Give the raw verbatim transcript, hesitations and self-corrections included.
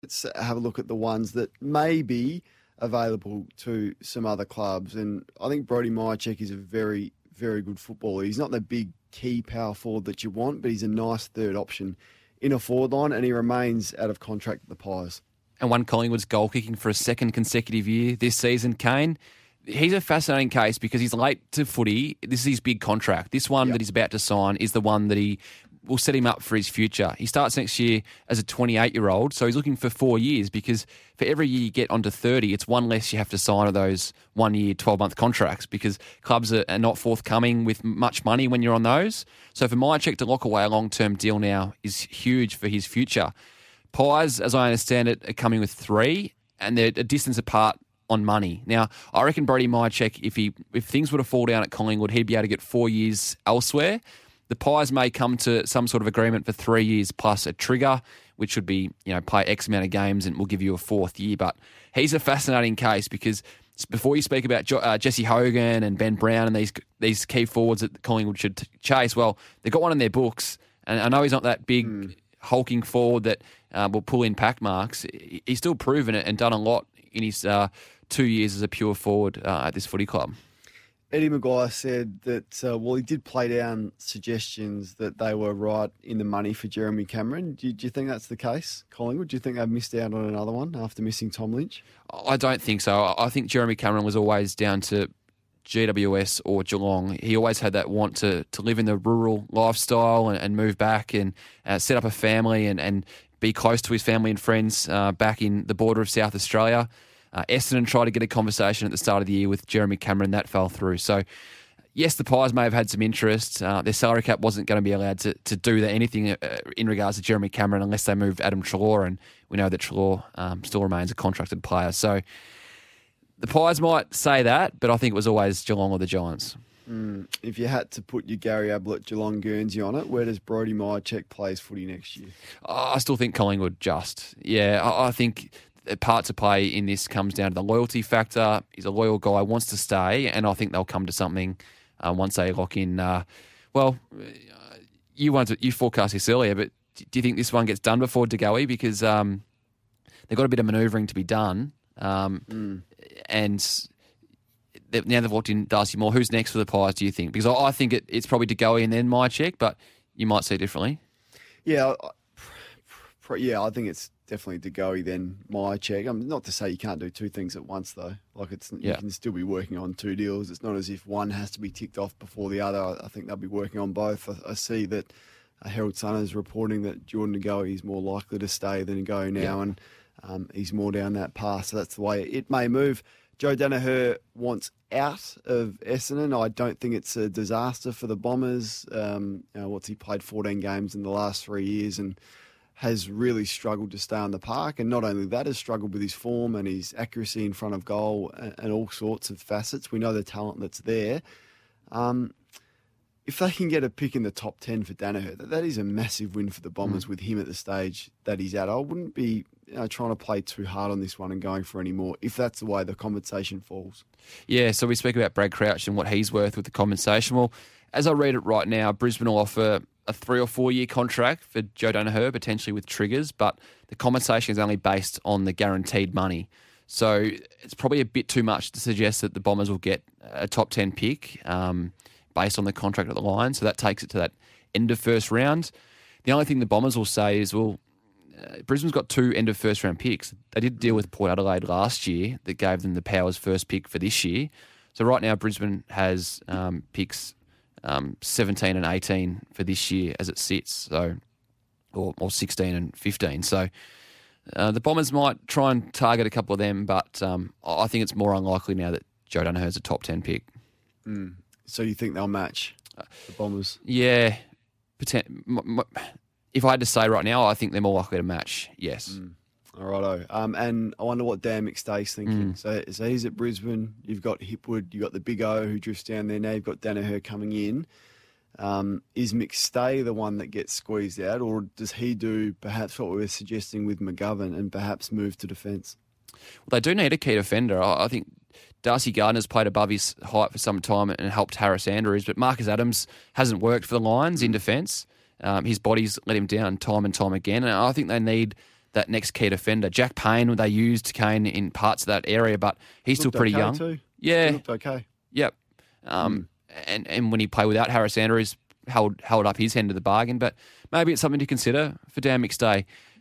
let's have a look at the ones that may be available to some other clubs. And I think Brody Myercheck is a very, very good footballer. He's not the big key power forward that you want, but he's a nice third option in a forward line, and he remains out of contract at the Pies. And won Collingwood's goal kicking for a second consecutive year this season, Kane. He's a fascinating case because he's late to footy. This is his big contract. This one yep. that he's about to sign is the one that he will set him up for his future. He starts next year as a twenty-eight-year-old, so he's looking for four years because for every year you get onto thirty, it's one less you have to sign of those one-year, twelve-month contracts because clubs are not forthcoming with much money when you're on those. So for Myercheck to lock away a long-term deal now is huge for his future. Pies, as I understand it, are coming with three, and they're a distance apart on money. Now, I reckon Brody Myercheck, if he if things were to fall down at Collingwood, he'd be able to get four years elsewhere. The Pies may come to some sort of agreement for three years plus a trigger, which would be, you know, play X amount of games and we'll give you a fourth year. But he's a fascinating case because before you speak about uh, Jesse Hogan and Ben Brown and these these key forwards that Collingwood should t- chase, well, they've got one in their books. And I know he's not that big, mm. hulking forward that uh, will pull in pack marks. He's still proven it and done a lot in his uh, two years as a pure forward uh, at this footy club. Eddie Maguire said that, uh, well, he did play down suggestions that they were right in the money for Jeremy Cameron. Do you, do you think that's the case, Collingwood? Do you think they've missed out on another one after missing Tom Lynch? I don't think so. I think Jeremy Cameron was always down to G W S or Geelong. He always had that want to, to live in the rural lifestyle and, and move back and uh, set up a family and, and be close to his family and friends uh, back in the border of South Australia. Uh, Essendon tried to get a conversation at the start of the year with Jeremy Cameron. That fell through. So, yes, the Pies may have had some interest. Uh, their salary cap wasn't going to be allowed to, to do that, anything uh, in regards to Jeremy Cameron unless they moved Adam Treloar, and we know that Treloar um, still remains a contracted player. So, the Pies might say that, but I think it was always Geelong or the Giants. Mm, if you had to put your Gary Ablett, Geelong Guernsey on it, where does Brody Myercheck play his footy next year? I still think Collingwood just. Yeah, I, I think part to play in this comes down to the loyalty factor. He's a loyal guy, wants to stay, and I think they'll come to something uh, once they lock in. Uh, well, you wanted to, you forecast this earlier, but do you think this one gets done before De Goey? Because um, they've got a bit of manoeuvring to be done, um, mm. and now they've locked in Darcy Moore. Who's next for the Pies, do you think? Because I, I think it, it's probably De Goey and then Myercheck, but you might see it differently. Yeah, I, yeah, I think it's definitely De Goey then Myercheck. I mean, not to say you can't do two things at once though. Like it's yeah. you can still be working on two deals. It's not as if one has to be ticked off before the other. I, I think they'll be working on both. I, I see that uh, Herald Sun is reporting that Jordan De Goey is more likely to stay than go now, yeah. and um, he's more down that path. So that's the way it may move. Joe Daniher wants out of Essendon. I don't think it's a disaster for the Bombers. Um, you know, what's he played fourteen games in the last three years and has really struggled to stay on the park. And not only that, has struggled with his form and his accuracy in front of goal and, and all sorts of facets. We know the talent that's there. Um, if they can get a pick in the top ten for Daniher, that, that is a massive win for the Bombers mm. with him at the stage that he's at. I wouldn't be you know, trying to play too hard on this one and going for any more if that's the way the compensation falls. Yeah, so we speak about Brad Crouch and what he's worth with the compensation. Well, as I read it right now, Brisbane will offer a three or four year contract for Joe Daniher, potentially with triggers, but the compensation is only based on the guaranteed money. So it's probably a bit too much to suggest that the Bombers will get a top ten pick um, based on the contract at the line. So that takes it to that end of first round. The only thing the Bombers will say is, well, uh, Brisbane's got two end of first round picks. They did deal with Port Adelaide last year that gave them the Powers first pick for this year. So right now Brisbane has um, picks Um, seventeen and eighteen for this year as it sits, so or, or sixteen and fifteen. So uh, the Bombers might try and target a couple of them, but um, I think it's more unlikely now that Joe Daniher is a top ten pick. Mm. So you think they'll match the Bombers? Yeah. Poten- m- m- if I had to say right now, I think they're more likely to match, yes. Mm. All righto. Um, and I wonder what Dan McStay's thinking. Mm. So, so he's at Brisbane. You've got Hipwood. You've got the Big O who drifts down there now. You've got Daniher coming in. Um, is McStay the one that gets squeezed out, or does he do perhaps what we were suggesting with McGovern and perhaps move to defence? Well, they do need a key defender. I think Darcy Gardner's played above his height for some time and helped Harris Andrews, but Marcus Adams hasn't worked for the Lions in defence. Um, his body's let him down time and time again, and I think they need that next key defender. Jack Payne, they used Kane in parts of that area, but he's still pretty okay young. Too. Yeah. He looked okay. Yep. Um, mm. and, and when he played without Harris Andrews, held held up his end of the bargain. But maybe it's something to consider for Dan McStay.